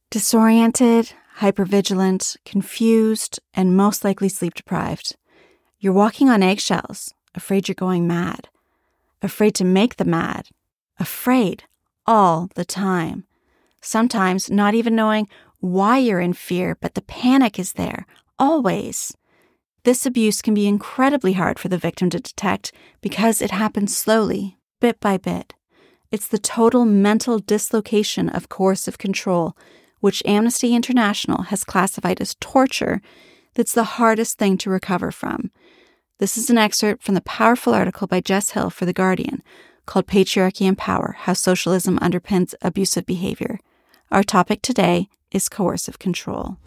Disoriented, hypervigilant, confused, and most likely sleep-deprived. You're walking on eggshells, afraid you're going mad, afraid to make them mad, afraid all the time. Sometimes not even knowing why you're in fear, but the panic is there, always. This abuse can be incredibly hard for the victim to detect because it happens slowly, bit by bit. It's the total mental dislocation of coercive control, which Amnesty International has classified as torture, that's the hardest thing to recover from. This is an excerpt from the powerful article by Jess Hill for The Guardian called Patriarchy and Power: How Socialism Underpins Abusive Behavior. Our topic today is coercive control.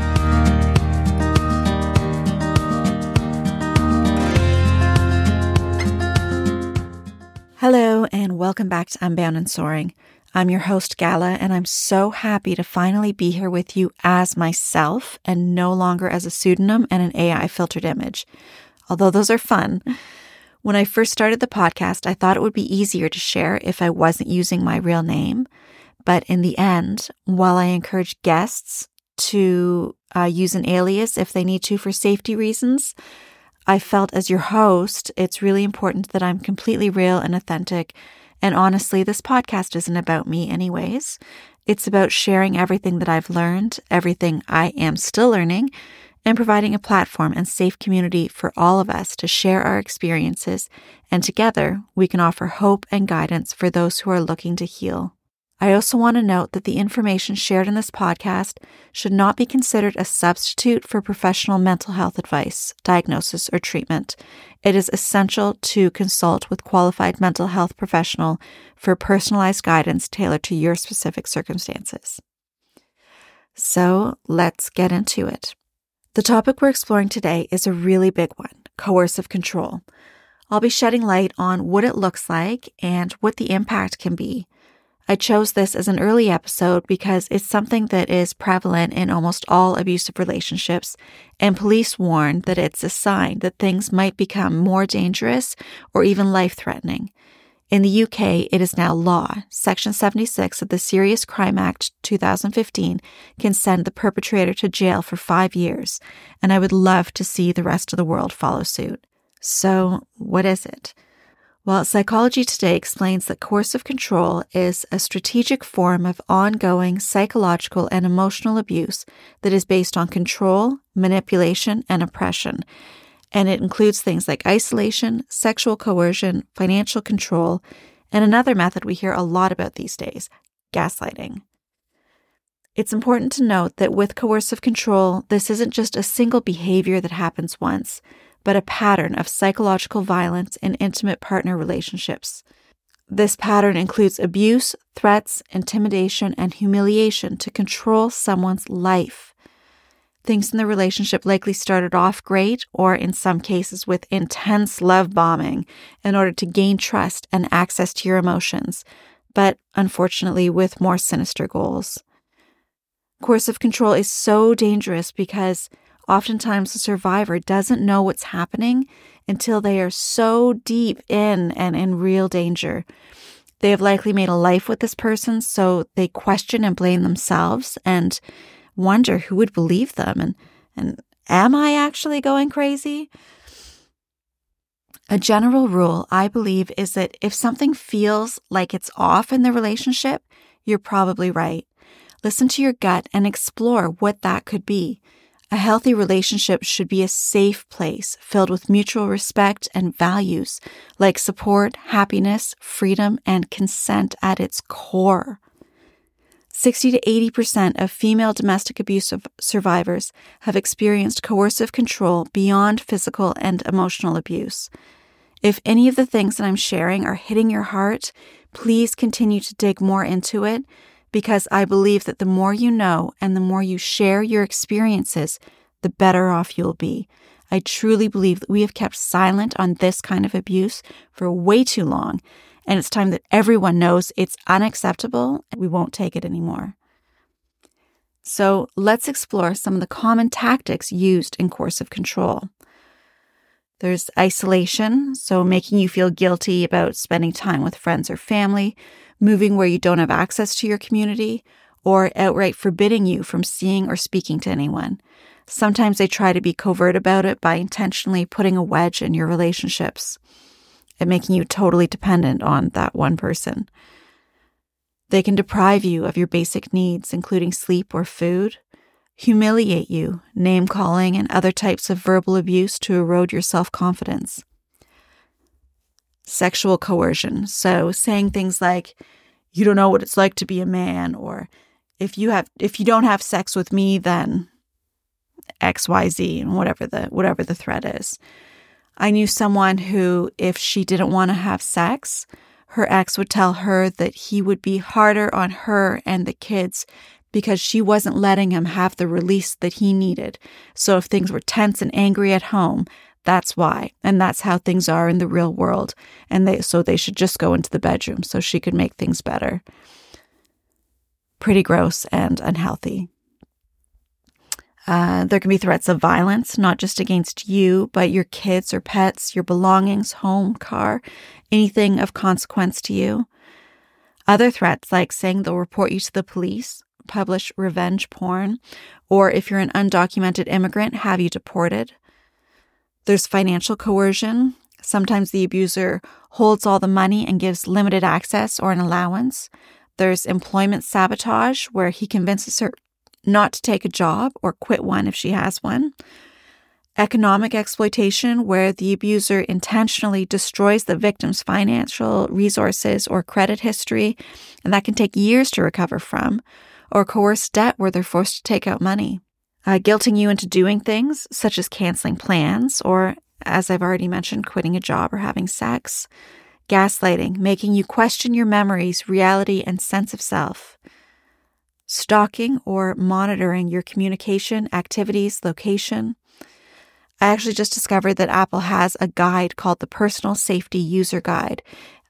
Hello, and welcome back to Unbound and Soaring. I'm your host, Gala, and I'm so happy to finally be here with you as myself and no longer as a pseudonym and an AI-filtered image. Although those are fun. When I first started the podcast, I thought it would be easier to share if I wasn't using my real name. But in the end, while I encourage guests to use an alias if they need to for safety reasons, I felt as your host, it's really important that I'm completely real and authentic. And honestly, this podcast isn't about me anyways. It's about sharing everything that I've learned, everything I am still learning, and providing a platform and safe community for all of us to share our experiences. And together, we can offer hope and guidance for those who are looking to heal. I also want to note that the information shared in this podcast should not be considered a substitute for professional mental health advice, diagnosis, or treatment. It is essential to consult with qualified mental health professional for personalized guidance tailored to your specific circumstances. So let's get into it. The topic we're exploring today is a really big one: coercive control. I'll be shedding light on what it looks like and what the impact can be. I chose this as an early episode because it's something that is prevalent in almost all abusive relationships, and police warn that it's a sign that things might become more dangerous or even life-threatening. In the UK, it is now law. Section 76 of the Serious Crime Act 2015 can send the perpetrator to jail for 5 years, and I would love to see the rest of the world follow suit. So, what is it? Well, Psychology Today explains that coercive control is a strategic form of ongoing psychological and emotional abuse that is based on control, manipulation, and oppression. And it includes things like isolation, sexual coercion, financial control, and another method we hear a lot about these days: gaslighting. It's important to note that with coercive control, this isn't just a single behavior that happens once, but a pattern of psychological violence in intimate partner relationships. This pattern includes abuse, threats, intimidation, and humiliation to control someone's life. Things in the relationship likely started off great, or in some cases with intense love bombing in order to gain trust and access to your emotions, but unfortunately with more sinister goals. Coercive control is so dangerous because oftentimes the survivor doesn't know what's happening until they are so deep in and in real danger. They have likely made a life with this person, so they question and blame themselves and wonder who would believe them, and am I actually going crazy? A general rule, I believe, is that if something feels like it's off in the relationship, you're probably right. Listen to your gut and explore what that could be. A healthy relationship should be a safe place filled with mutual respect and values like support, happiness, freedom, and consent at its core. 60 to 80% of female domestic abuse survivors have experienced coercive control beyond physical and emotional abuse. If any of the things that I'm sharing are hitting your heart, please continue to dig more into it, because I believe that the more you know and the more you share your experiences, the better off you'll be. I truly believe that we have kept silent on this kind of abuse for way too long, and it's time that everyone knows it's unacceptable and we won't take it anymore. So let's explore some of the common tactics used in coercive control. There's isolation, so making you feel guilty about spending time with friends or family, moving where you don't have access to your community, or outright forbidding you from seeing or speaking to anyone. Sometimes they try to be covert about it by intentionally putting a wedge in your relationships and making you totally dependent on that one person. They can deprive you of your basic needs, including sleep or food, humiliate you, name-calling, and other types of verbal abuse to erode your self-confidence. Sexual coercion, so saying things like, you don't know what it's like to be a man, or if you don't have sex with me, then XYZ, and whatever the threat is. I knew someone who, if she didn't want to have sex, her ex would tell her that he would be harder on her and the kids because she wasn't letting him have the release that he needed. So if things were tense and angry at home, that's why. And that's how things are in the real world. And so they should just go into the bedroom so she could make things better. Pretty gross and unhealthy. There can be threats of violence, not just against you, but your kids or pets, your belongings, home, car, anything of consequence to you. Other threats, like saying they'll report you to the police, publish revenge porn, or if you're an undocumented immigrant, have you deported. There's financial coercion. Sometimes the abuser holds all the money and gives limited access or an allowance. There's employment sabotage, where he convinces her not to take a job or quit one if she has one. Economic exploitation, where the abuser intentionally destroys the victim's financial resources or credit history, and that can take years to recover from. Or coerced debt, where they're forced to take out money. Guilting you into doing things, such as canceling plans, or, as I've already mentioned, quitting a job or having sex. Gaslighting, making you question your memories, reality, and sense of self. Stalking or monitoring your communication, activities, location. I actually just discovered that Apple has a guide called the Personal Safety User Guide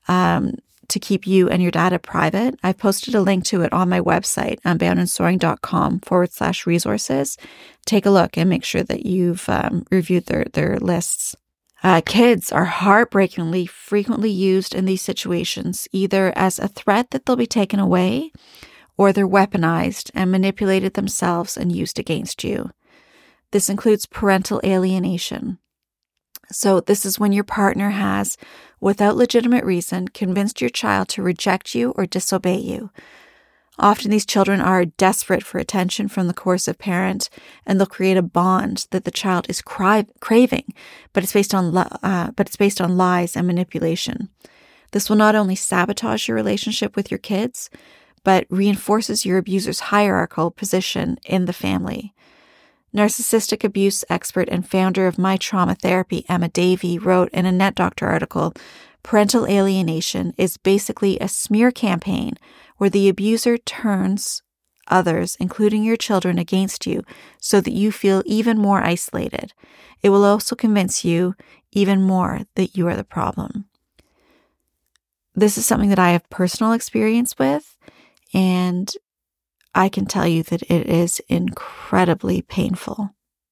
to keep you and your data private. I've posted a link to it on my website, unboundandsoaring.com/resources. Take a look and make sure that you've reviewed their lists. Kids are heartbreakingly frequently used in these situations, either as a threat that they'll be taken away, or they're weaponized and manipulated themselves and used against you. This includes parental alienation. So this is when your partner has, without legitimate reason, convinced your child to reject you or disobey you. Often these children are desperate for attention from the coercive parent, and they'll create a bond that the child is craving, but it's based on lies and manipulation. This will not only sabotage your relationship with your kids, but reinforces your abuser's hierarchical position in the family. Narcissistic abuse expert and founder of My Trauma Therapy, Emma Davey, wrote in a NetDoctor article, parental alienation is basically a smear campaign where the abuser turns others, including your children, against you so that you feel even more isolated. It will also convince you even more that you are the problem. This is something that I have personal experience with, and I can tell you that it is incredibly painful.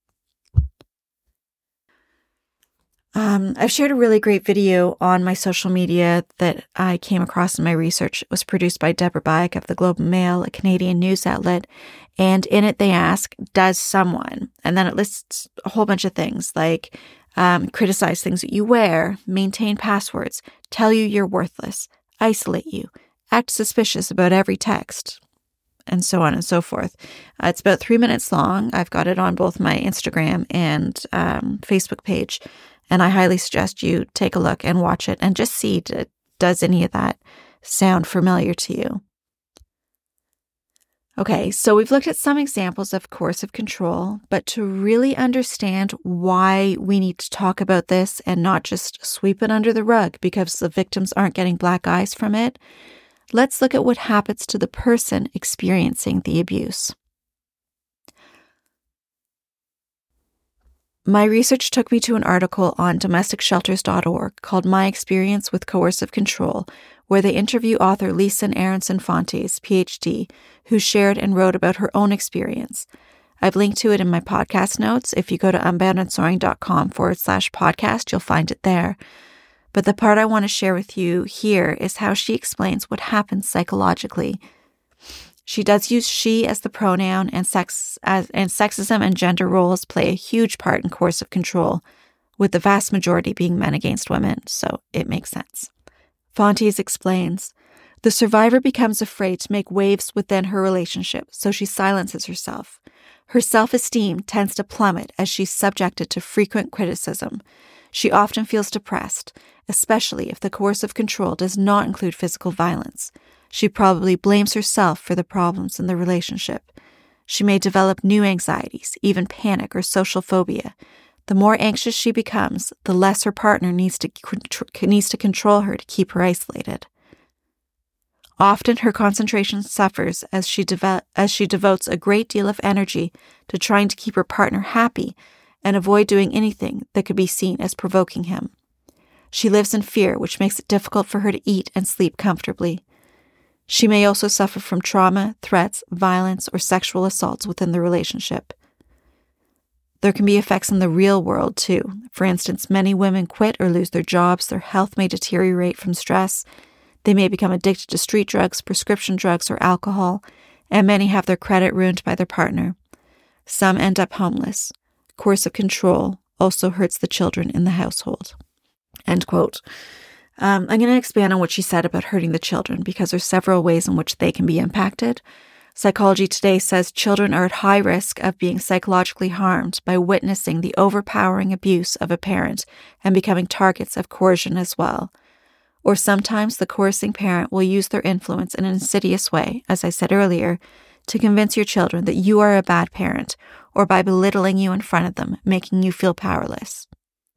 I've shared a really great video on my social media that I came across in my research. It was produced by Deborah Bayek of the Globe and Mail, a Canadian news outlet. And in it, they ask, does someone? And then it lists a whole bunch of things like criticize things that you wear, maintain passwords, tell you you're worthless, isolate you, act suspicious about every text, and so on and so forth. It's about 3 minutes long. I've got it on both my Instagram and Facebook page, and I highly suggest you take a look and watch it and just see, does any of that sound familiar to you? Okay, so we've looked at some examples of coercive control, but to really understand why we need to talk about this and not just sweep it under the rug because the victims aren't getting black eyes from it, let's look at what happens to the person experiencing the abuse. My research took me to an article on domesticshelters.org called My Experience with Coercive Control, where they interview author Lisa Aronson Fontes, PhD, who shared and wrote about her own experience. I've linked to it in my podcast notes. If you go to unboundandsoaring.com/podcast, you'll find it there. But the part I want to share with you here is how she explains what happens psychologically. She does use she as the pronoun, and sexism and gender roles play a huge part in coercive control, with the vast majority being men against women, so it makes sense. Fontes explains, the survivor becomes afraid to make waves within her relationship, so she silences herself. Her self-esteem tends to plummet as she's subjected to frequent criticism. She often feels depressed, especially if the coercive control does not include physical violence. She probably blames herself for the problems in the relationship. She may develop new anxieties, even panic or social phobia. The more anxious she becomes, the less her partner needs to control her to keep her isolated. Often her concentration suffers as she devotes a great deal of energy to trying to keep her partner happy and avoid doing anything that could be seen as provoking him. She lives in fear, which makes it difficult for her to eat and sleep comfortably. She may also suffer from trauma, threats, violence, or sexual assaults within the relationship. There can be effects in the real world, too. For instance, many women quit or lose their jobs, their health may deteriorate from stress, they may become addicted to street drugs, prescription drugs, or alcohol, and many have their credit ruined by their partner. Some end up homeless. Coercive control also hurts the children in the household. End quote. I'm going to expand on what she said about hurting the children because there's several ways in which they can be impacted. Psychology Today says children are at high risk of being psychologically harmed by witnessing the overpowering abuse of a parent and becoming targets of coercion as well. Or sometimes the coercing parent will use their influence in an insidious way, as I said earlier, to convince your children that you are a bad parent, or by belittling you in front of them, making you feel powerless.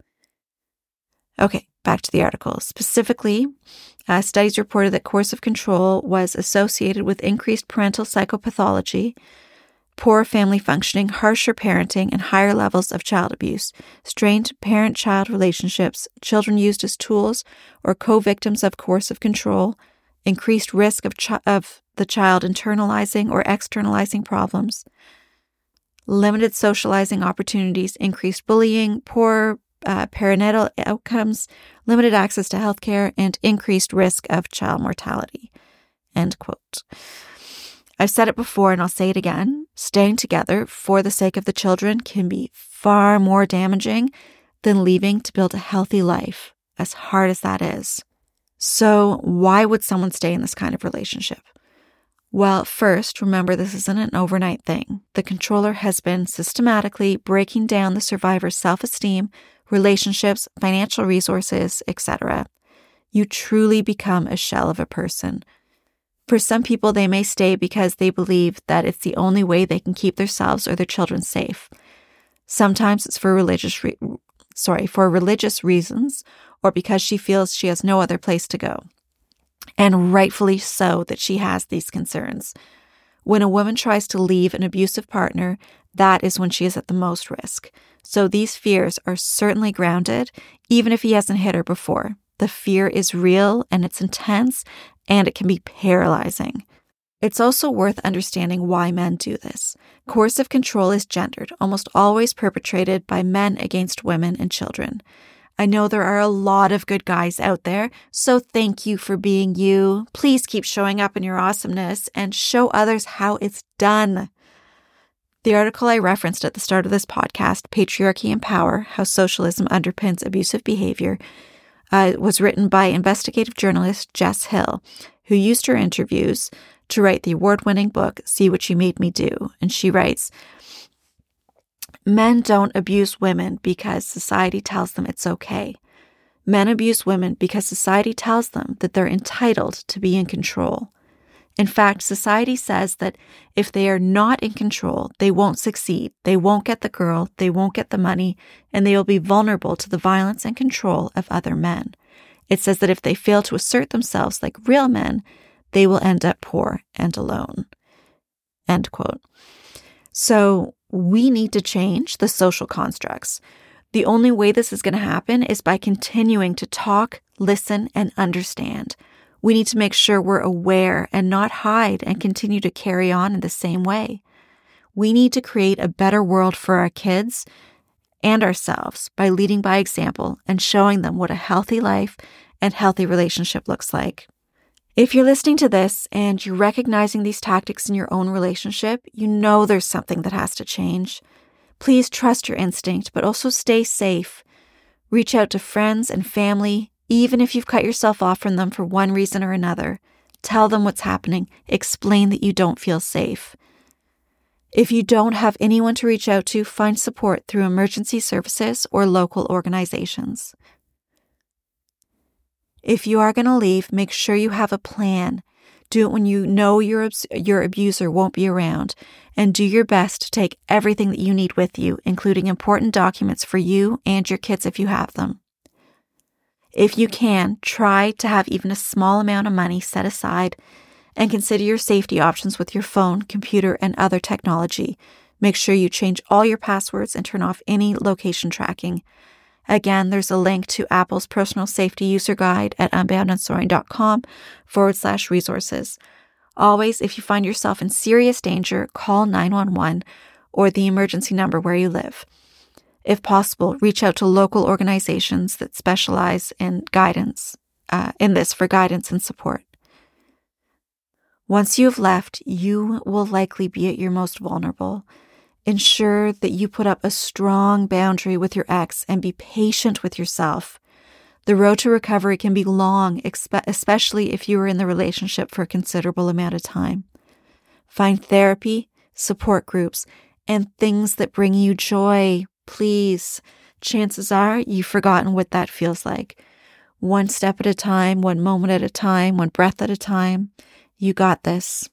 Okay, back to the article. Specifically, studies reported that coercive control was associated with increased parental psychopathology, poor family functioning, harsher parenting, and higher levels of child abuse, strained parent-child relationships, children used as tools or co-victims of coercive control, increased risk of the child internalizing or externalizing problems, limited socializing opportunities, increased bullying, poor perinatal outcomes, limited access to healthcare, and increased risk of child mortality. End quote. I've said it before and I'll say it again. Staying together for the sake of the children can be far more damaging than leaving to build a healthy life, as hard as that is. So why would someone stay in this kind of relationship? Well, first, remember this isn't an overnight thing. The controller has been systematically breaking down the survivor's self-esteem, relationships, financial resources, etc. You truly become a shell of a person. For some people, they may stay because they believe that it's the only way they can keep themselves or their children safe. Sometimes it's for religious reasons, or because she feels she has no other place to go. And rightfully so that she has these concerns. When a woman tries to leave an abusive partner, that is when she is at the most risk. So these fears are certainly grounded, even if he hasn't hit her before. The fear is real and it's intense, and it can be paralyzing. It's also worth understanding why men do this. Coercive control is gendered, almost always perpetrated by men against women and children. I know there are a lot of good guys out there, so thank you for being you. Please keep showing up in your awesomeness and show others how it's done. The article I referenced at the start of this podcast, Patriarchy and Power, How Socialism Underpins Abusive Behavior, was written by investigative journalist Jess Hill, who used her interviews to write the award-winning book, See What You Made Me Do. And she writes, men don't abuse women because society tells them it's okay. Men abuse women because society tells them that they're entitled to be in control. In fact, society says that if they are not in control, they won't succeed, they won't get the girl, they won't get the money, and they will be vulnerable to the violence and control of other men. It says that if they fail to assert themselves like real men, they will end up poor and alone. End quote. So we need to change the social constructs. The only way this is going to happen is by continuing to talk, listen, and understand. We need to make sure we're aware and not hide and continue to carry on in the same way. We need to create a better world for our kids and ourselves by leading by example and showing them what a healthy life and healthy relationship looks like. If you're listening to this and you're recognizing these tactics in your own relationship, you know there's something that has to change. Please trust your instinct, but also stay safe. Reach out to friends and family, even if you've cut yourself off from them for one reason or another. Tell them what's happening. Explain that you don't feel safe. If you don't have anyone to reach out to, find support through emergency services or local organizations. If you are going to leave, make sure you have a plan. Do it when you know your abuser won't be around, and do your best to take everything that you need with you, including important documents for you and your kids if you have them. If you can, try to have even a small amount of money set aside and consider your safety options with your phone, computer, and other technology. Make sure you change all your passwords and turn off any location tracking. Again, there's a link to Apple's personal safety user guide at unboundandsoaring.com/resources. Always, if you find yourself in serious danger, call 911 or the emergency number where you live. If possible, reach out to local organizations that specialize in guidance, for guidance and support. Once you have left, you will likely be at your most vulnerable. Ensure that you put up a strong boundary with your ex and be patient with yourself. The road to recovery can be long, especially if you are in the relationship for a considerable amount of time. Find therapy, support groups, and things that bring you joy. Please, chances are you've forgotten what that feels like. One step at a time, one moment at a time, one breath at a time. You got this.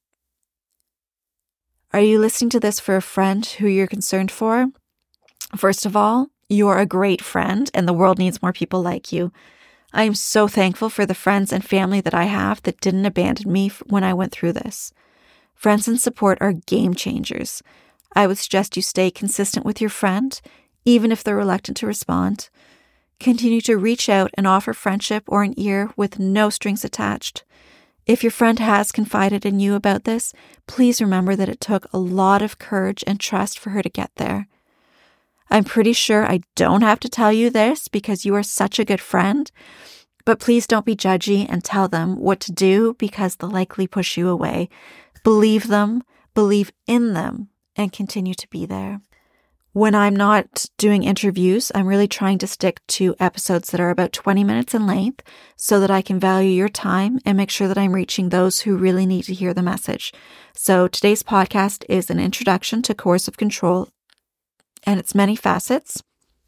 Are you listening to this for a friend who you're concerned for? First of all, you're a great friend and the world needs more people like you. I am so thankful for the friends and family that I have that didn't abandon me when I went through this. Friends and support are game changers. I would suggest you stay consistent with your friend, even if they're reluctant to respond. Continue to reach out and offer friendship or an ear with no strings attached. If your friend has confided in you about this, please remember that it took a lot of courage and trust for her to get there. I'm pretty sure I don't have to tell you this because you are such a good friend, but please don't be judgy and tell them what to do because they'll likely push you away. Believe them, believe in them, and continue to be there. When I'm not doing interviews, I'm really trying to stick to episodes that are about 20 minutes in length so that I can value your time and make sure that I'm reaching those who really need to hear the message. So today's podcast is an introduction to coercive control and its many facets.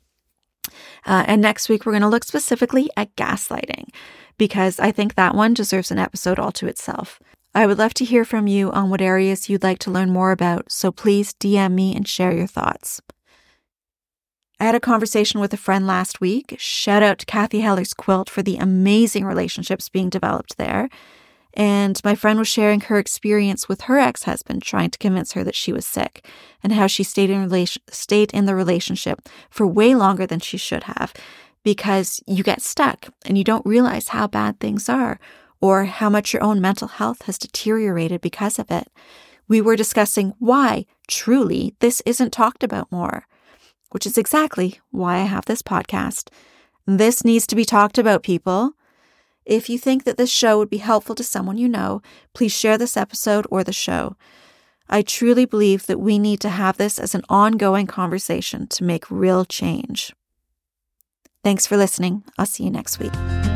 And next week, we're going to look specifically at gaslighting because I think that one deserves an episode all to itself. I would love to hear from you on what areas you'd like to learn more about, so please DM me and share your thoughts. I had a conversation with a friend last week. Shout out to Kathy Heller's Quilt for the amazing relationships being developed there. And my friend was sharing her experience with her ex-husband trying to convince her that she was sick and how she stayed in the relationship for way longer than she should have because you get stuck and you don't realize how bad things are or how much your own mental health has deteriorated because of it. We were discussing why, truly, this isn't talked about more, which is exactly why I have this podcast. This needs to be talked about, people. If you think that this show would be helpful to someone you know, please share this episode or the show. I truly believe that we need to have this as an ongoing conversation to make real change. Thanks for listening. I'll see you next week.